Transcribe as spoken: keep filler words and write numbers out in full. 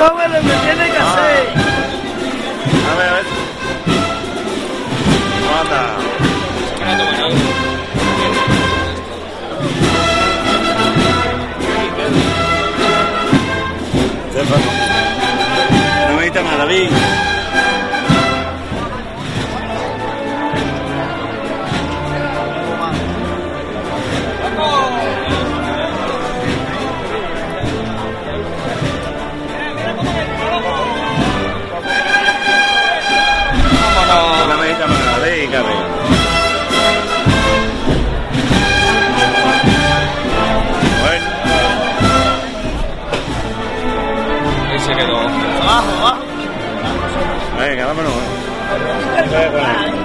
sabe lo que tiene que hacer. A ver, a ver. Anda. No me dice más, David. No me dice más, David, cabe. Bueno. Ahí se quedó. Abajo, abajo. Venga, vámonos.